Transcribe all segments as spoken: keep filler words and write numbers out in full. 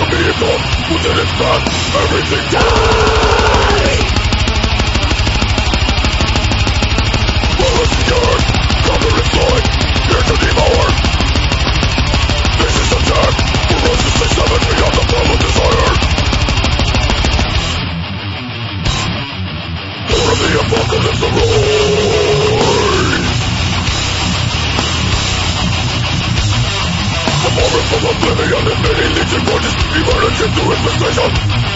a vehicle within its path, everything dies. Well, it's the earth, conquer its light, here to devour. Vicious attack, ferocious they seven beyond the realm of desire. Lord of the apocalypse arise. The moment from oblivion and many legion gorgeous emerging to its precision.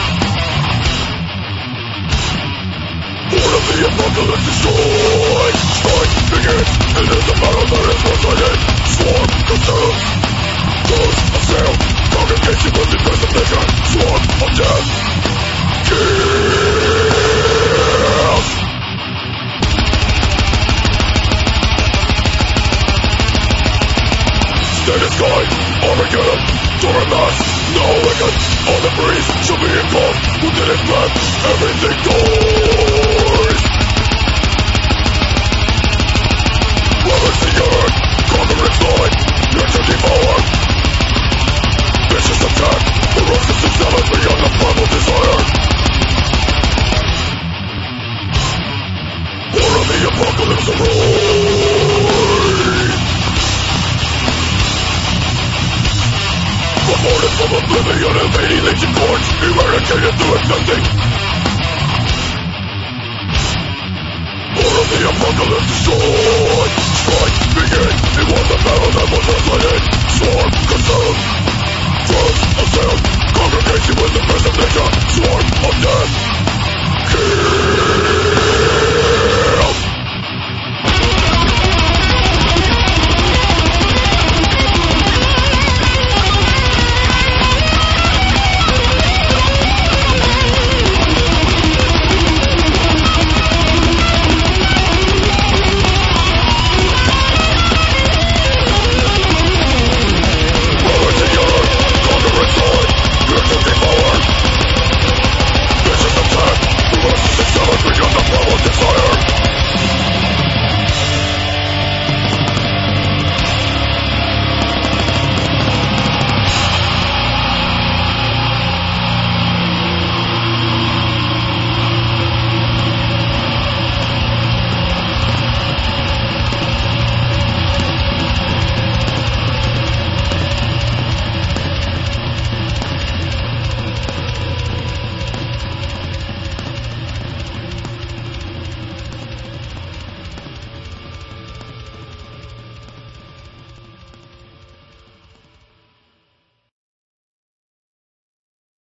Lord of the apocalypse destroy. Strike begins, it is the battle that is one-sided. Swarm consumes, those assail, congregation with the presentation. Swarm of death, kills. Standing sky, Armageddon, Torrent mass, now awakened. On the breeze, shall be engulfed within its path, everything dies. Ravage the earth, conquer its light, here to devour. Vicious attack, ferocious and savage beyond the primal desire. War of the apocalypse arise. Reported from oblivion, invading legion courts, eradicated through accepting. War of the apocalypse destroy. Strike begin, it was the